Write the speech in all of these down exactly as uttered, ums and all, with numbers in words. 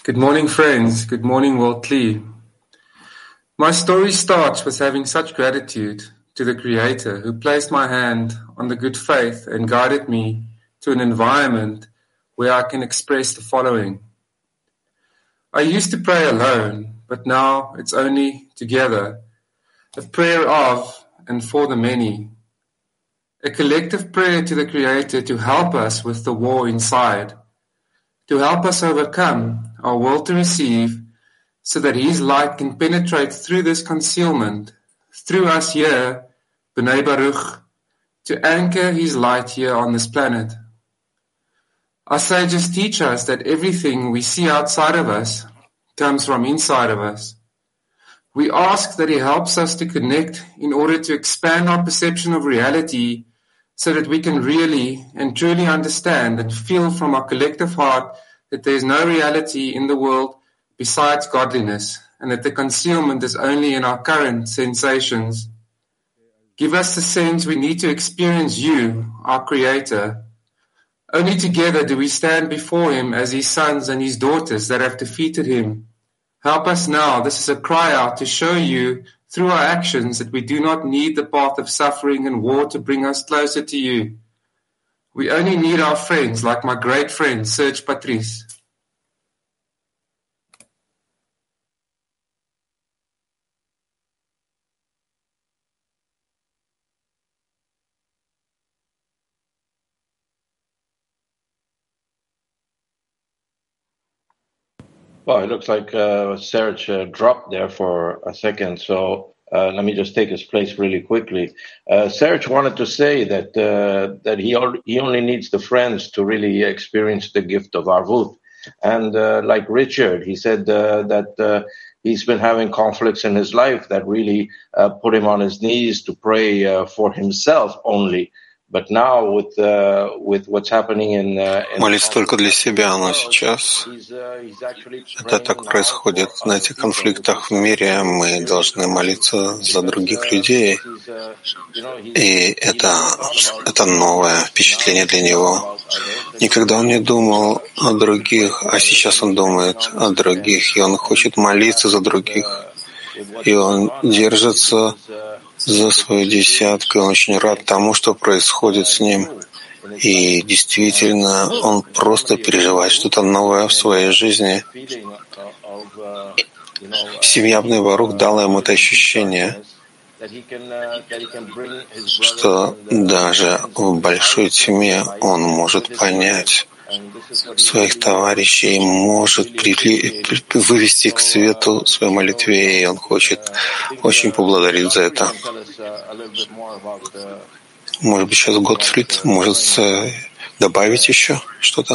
Good morning, friends. Good morning, Walt Lee. My story starts with having such gratitude to the Creator who placed my hand on the good faith and guided me to an environment where I can express the following. I used to pray alone, but now it's only together, a prayer of and for the many, a collective prayer to the Creator to help us with the war inside, to help us overcome our will to receive, so that His light can penetrate through this concealment, through us here, B'nai Baruch, to anchor His light here on this planet. Our sages teach us that everything we see outside of us comes from inside of us. We ask that He helps us to connect in order to expand our perception of reality so that we can really and truly understand and feel from our collective heart that there is no reality in the world besides godliness, and that the concealment is only in our current sensations. Give us the sense we need to experience You, our Creator. Only together do we stand before Him as His sons and His daughters that have defeated Him. Help us now. This is a cry out to show You through our actions that we do not need the path of suffering and war to bring us closer to You. We only need our friends, like my great friend Serge Patrice. Well, it looks like uh, Serge uh, dropped there for a second, so uh, let me just take his place really quickly. Uh, Serge wanted to say that uh, that he al- he only needs the friends to really experience the gift of Arvut. And uh, like Richard, he said uh, that uh, he's been having conflicts in his life that really uh, put him on his knees to pray uh, for himself only. But now with uh, with what's happening in, uh, in Молись только для себя, но сейчас это так происходит. На этих конфликтах в мире мы должны молиться за других людей. И это, это новое впечатление для него. Никогда он не думал о других, а сейчас он думает о других, и он хочет молиться за других. И он держится за свою десятку, он очень рад тому, что происходит с ним. И действительно, он просто переживает что-то новое в своей жизни. Семья Бней Барух дала ему это ощущение, что даже в большой тьме он может понять своих товарищей, может при, при, вывести к свету своей молитве, и он хочет очень поблагодарить за это. Может быть, сейчас Готфрид может добавить еще что-то?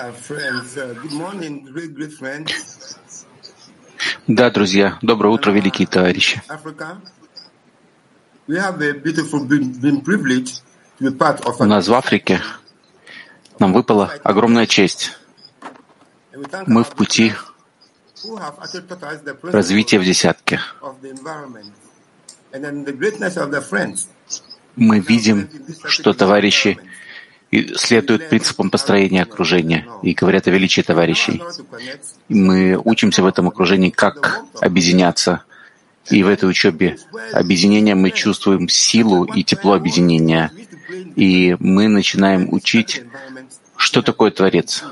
Да, друзья, доброе утро, великие товарищи. У нас в Африке нам выпала огромная честь. Мы в пути развития в десятке. Мы видим, что товарищи следуют принципам построения окружения и говорят о величии товарищей. Мы учимся в этом окружении, как объединяться. И в этой учебе объединения мы чувствуем силу и тепло объединения. И мы начинаем учить, что такое Творец.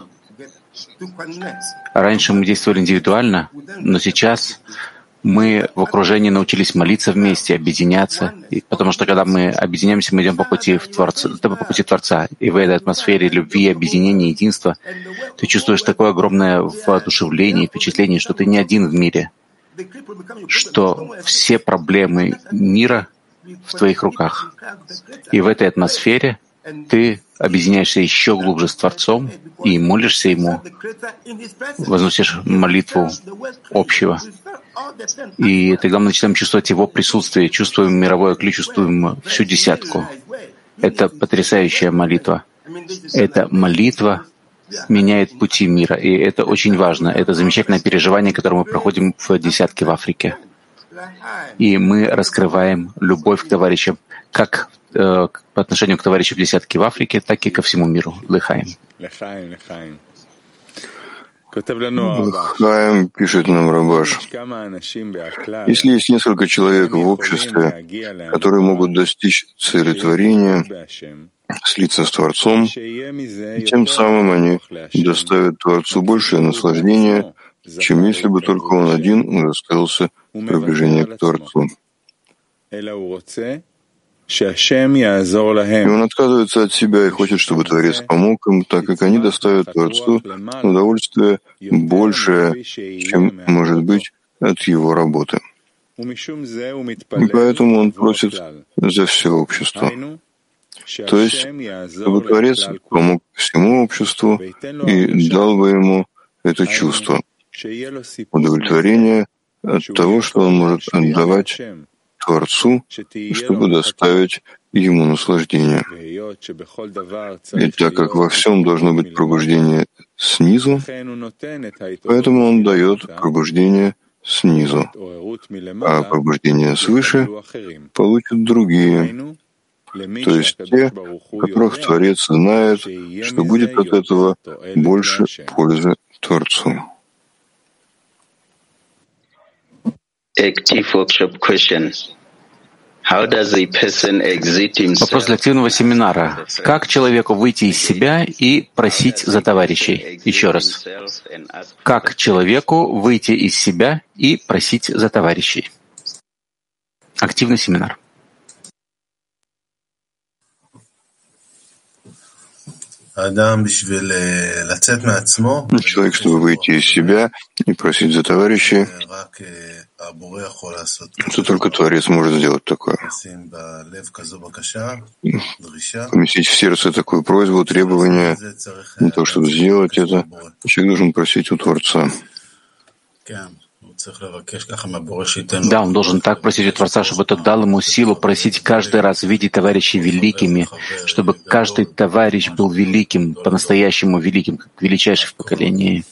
Раньше мы действовали индивидуально, но сейчас мы в окружении научились молиться вместе, объединяться, и потому что когда мы объединяемся, мы идем по пути, в Творца, по пути Творца. И в этой атмосфере любви, объединения, единства ты чувствуешь такое огромное воодушевление и впечатление, что ты не один в мире, что все проблемы мира в твоих руках. И в этой атмосфере ты объединяешься еще глубже с Творцом и молишься Ему, возносишь молитву общего. И тогда мы начинаем чувствовать Его присутствие, чувствуем мировое ключ, чувствуем всю десятку. Это потрясающая молитва. Эта молитва меняет пути мира, и это очень важно. Это замечательное переживание, которое мы проходим в десятке в Африке. И мы раскрываем любовь к товарищам, как э, по отношению к товарищам в десятке в Африке, так и ко всему миру. Лехаим. Хайм, пишет нам Рабаш, если есть несколько человек в обществе, которые могут достичь цели творения, слиться с Творцом, и тем самым они доставят Творцу большее наслаждение, чем если бы только он один удостоился приближения к Творцу. И он отказывается от себя и хочет, чтобы Творец помог им, так как они доставят Творцу удовольствие большее, чем может быть от его работы. И поэтому он просит за все общество. То есть, чтобы Творец помог всему обществу и дал бы ему это чувство, удовлетворение от того, что он может отдавать Творцу, чтобы доставить ему наслаждение. И так как во всем должно быть пробуждение снизу, поэтому он дает пробуждение снизу, а пробуждение свыше получат другие, то есть те, которых Творец знает, что будет от этого больше пользы Творцу. Вопрос для активного семинара. Как человеку выйти из себя и просить за товарищей? Еще раз. Как человеку выйти из себя и просить за товарищей? Активный семинар. Человек, чтобы выйти из себя и просить за товарищей, что только Творец может сделать такое. Поместить в сердце такую просьбу, требование, для того, чтобы сделать это, человек должен просить у Творца. Да, он должен так просить у Творца, чтобы тот дал ему силу просить каждый раз видеть товарищей великими, чтобы каждый товарищ был великим, по-настоящему великим, как величайший в поколении.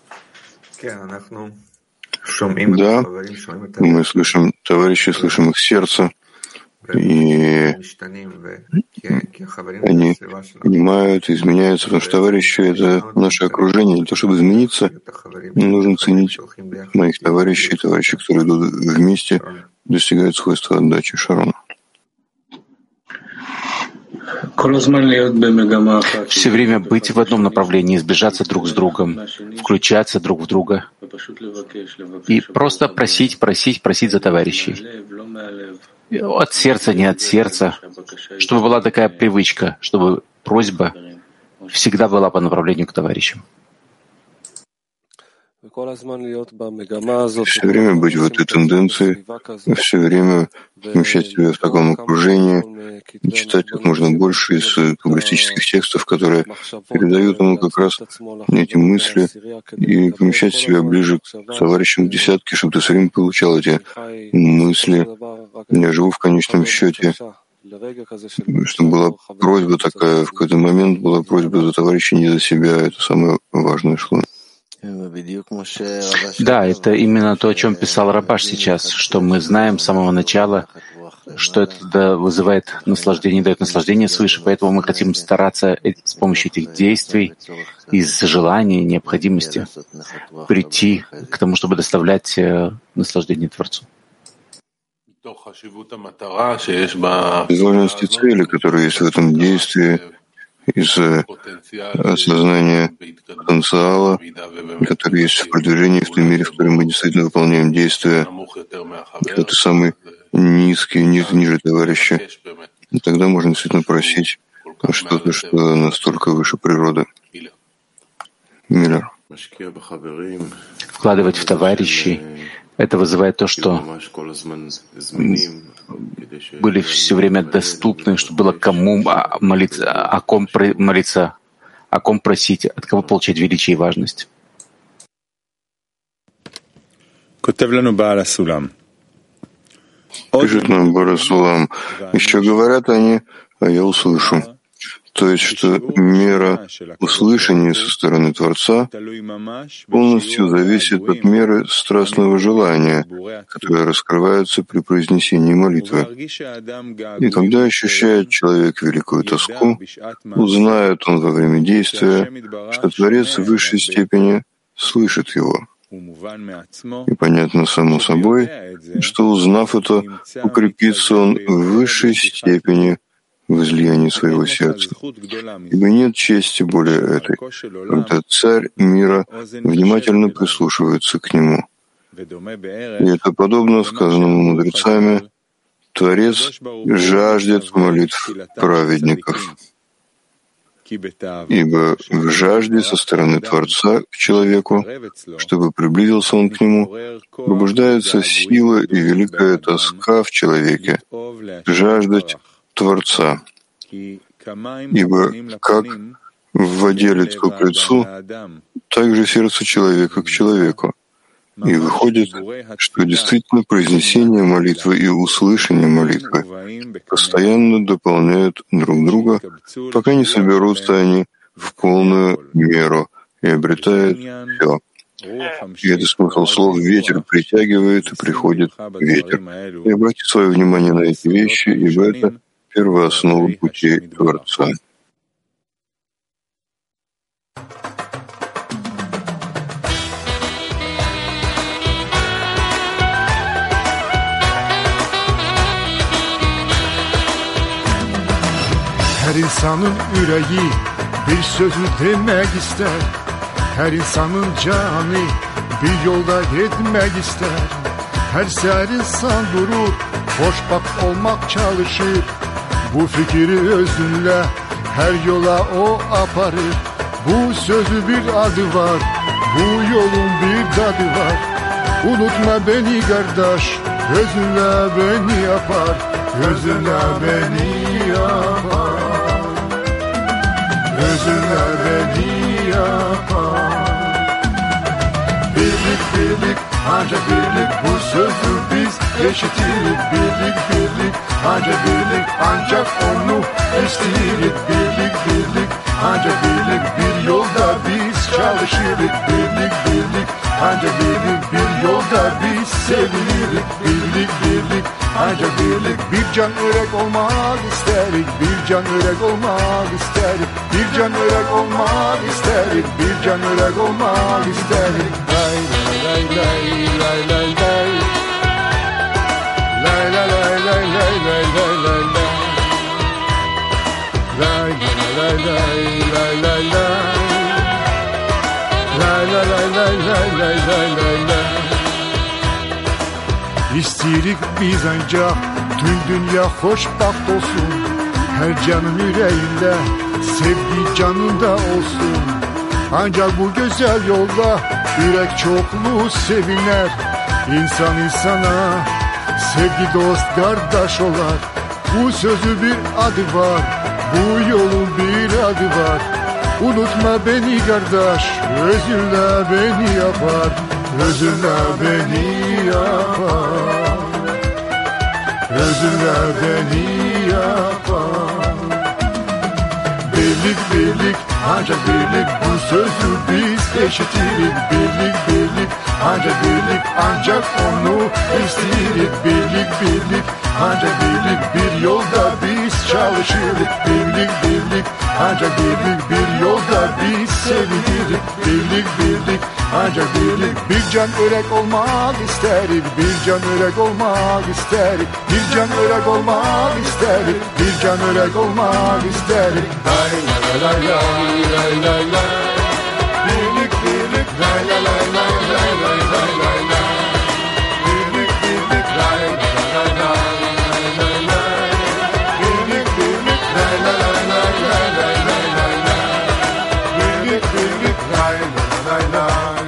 Да, мы слышим товарищей, слышим их сердце, и они понимают, изменяются, потому что товарищи — это наше окружение. Для того, чтобы измениться, нужно ценить моих товарищей, товарищей, которые идут вместе, достигают свойства отдачи. Шарон. Все время быть в одном направлении, сближаться друг с другом, включаться друг в друга и просто просить, просить, просить за товарищей. От сердца, не от сердца, чтобы была такая привычка, чтобы просьба всегда была по направлению к товарищам. Все время быть в этой тенденции, все время помещать себя в таком окружении, читать как можно больше из каббалистических текстов, которые передают ему как раз эти мысли, и помещать себя ближе к товарищам в десятке, чтобы ты все время получал эти мысли. Я живу в конечном счете, чтобы была просьба такая, в какой-то момент была просьба за товарища, не за себя. Это самое важное шло. Да, это именно то, о чем писал Рабаш сейчас, что мы знаем с самого начала, что это вызывает наслаждение, дает наслаждение свыше, поэтому мы хотим стараться с помощью этих действий, из желания, необходимости прийти к тому, чтобы доставлять наслаждение Творцу. Из важности цели, которые есть в этом действии, из осознания потенциала, который есть в продвижении в том мире, в котором мы действительно выполняем действия, когда ты самый низкий, ниже, ниже товарища, и тогда можно действительно просить что-то, что настолько выше природы. Миллер. Вкладывать в товарищей — это вызывает то, что были все время доступны, чтобы было кому молиться, о ком молиться, о ком просить, от кого получать величие и важность. Пишет нам Барасулам. Еще говорят они, а я услышу. То есть, что мера услышания со стороны Творца полностью зависит от меры страстного желания, которое раскрывается при произнесении молитвы. И когда ощущает человек великую тоску, узнает он во время действия, что Творец в высшей степени слышит его. И понятно само собой, что, узнав это, укрепится он в высшей степени в излиянии своего сердца. Ибо нет чести более этой, когда царь мира внимательно прислушивается к нему. И это подобно сказанному мудрецами: Творец жаждет молитв праведников. Ибо в жажде со стороны Творца к человеку, чтобы приблизился он к нему, пробуждается сила и великая тоска в человеке, жаждать Творца. Ибо как в воде лицо к лицу, так же сердце человека к человеку. И выходит, что действительно произнесение молитвы и услышание молитвы постоянно дополняют друг друга, пока не соберутся они в полную меру и обретают все. И это смысл слов: ветер притягивает и приходит ветер. И обратите свое внимание на эти вещи, ибо это первооснова путей Творца. Her insanın yüreği bir sözü demek ister. Her insanın canı bir yolda gitmek ister. Her ser insan durur, hoşbak olmak çalışır. Bu fikri özünle her yola o aparır. Bu sözü bir adı var, bu yolun bir tadı var. Unutma beni kardeş, özünle beni yapar. Özünle beni yapar. Özünle beni yapar. Birlik birlik ancak birlik, bu sözü biz eşitirik. Birlik birlik ancak birlik, ancak onu isteyirik. Birlik birlik ancak birlik, bir yolda biz çalışırız. Birlik birlik ancak birlik, bir yolda biz sevinirik. Birlik birlik ancak birlik, bir can örek olmak isterik. Bir can örek olmak isterik. Bir can örek olmak isterik. Bir can örek olmak isterik. Lay lay lay lay lay lay. Lay lay lay lay lay lay lay lay lay. Lay lay lay lay lay lay. Lay lay lay lay lay lay lay lay lay. İstirik biz ancak tüm dünya hoşbaht olsun. Her canın yüreğinde sevgi canında olsun. Ancak bu güzel yolda yürek çokluğu seviner. İnsan insana sevgi dost kardeş olar. Bu sözü bir adı var, bu yolun bir adı var. Unutma beni kardeş, özünle beni yapar. Özünle beni yapar. Özünle beni yapar. Birlik birlik ancak birlik, bu sözü biz eşitirik. Birlik birlik ancak birlik, ancak onu isteyirik. Birlik birlik ancak birlik, bir yolda biz çalışırız. Birlik birlik ancak birlik, bir yolda biz sevinirik. Birlik birlik ancak birlik, bir can örek olmak isterik. Bir can örek olmak isterik. Bir can örek olmak isterik. Bir can örek olmak isterik. Lay lay lay lay lay lay lay. Birlik birlik lay lay lay lay lay lay lay lay lay. Birlik birlik lay lay lay lay lay lay. Birlik birlik lay lay lay lay lay lay lay lay lay. Birlik birlik lay lay lay lay.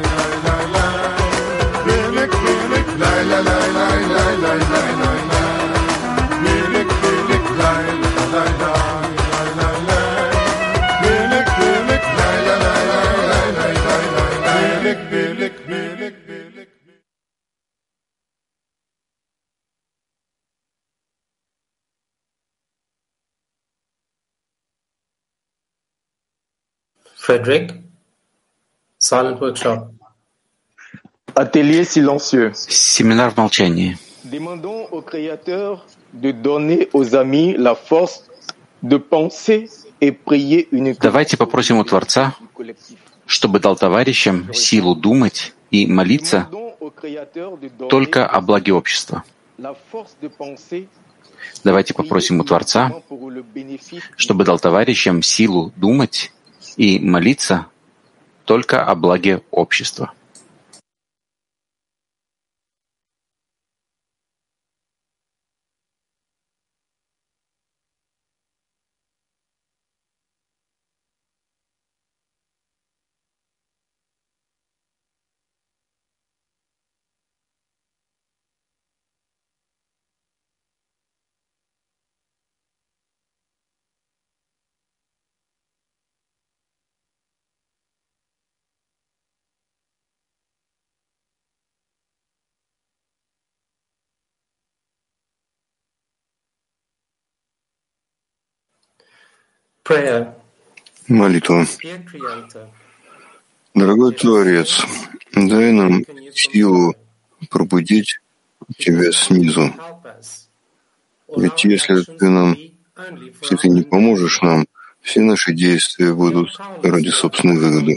Frederick, silent workshop. Atelier silencieux. Семинар в молчании. Demandons au Créateur de donner aux amis la force de penser et prier uniquement. Давайте попросим у Творца, чтобы дал товарищам силу думать и молиться только о благе общества. Давайте попросим у Творца, чтобы дал товарищам силу думать и молиться только о благе общества. Молитва. Дорогой Творец, дай нам силу пробудить Тебя снизу. Ведь если Ты нам, если Ты не поможешь нам, все наши действия будут ради собственной выгоды.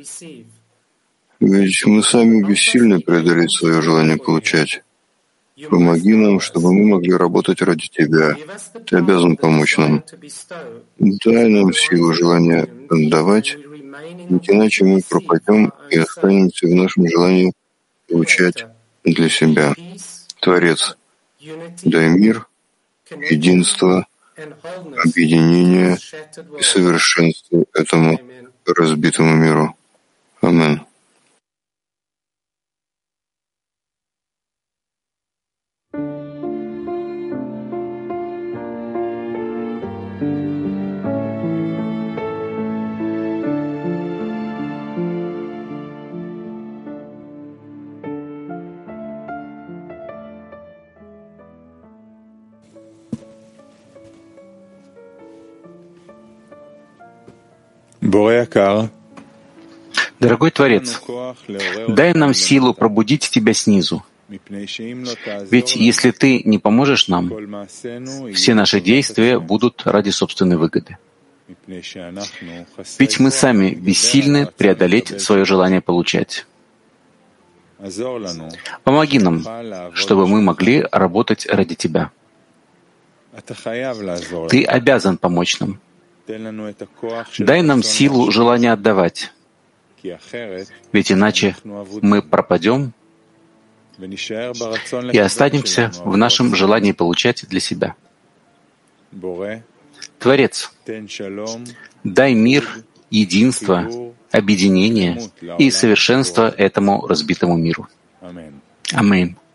Ведь мы сами бессильны преодолеть свое желание получать. Помоги нам, чтобы мы могли работать ради Тебя. Ты обязан помочь нам. Дай нам силу желания отдавать, ведь иначе мы пропадем и останемся в нашем желании получать для себя. Творец, дай мир, единство, объединение и совершенство этому разбитому миру. Аминь. Дорогой Творец, дай нам силу пробудить Тебя снизу. Ведь если Ты не поможешь нам, все наши действия будут ради собственной выгоды. Ведь мы сами бессильны преодолеть свое желание получать. Помоги нам, чтобы мы могли работать ради Тебя. Ты обязан помочь нам. Дай нам силу желания отдавать, ведь иначе мы пропадем и останемся в нашем желании получать для себя. Творец, дай мир, единство, объединение и совершенство этому разбитому миру. Аминь.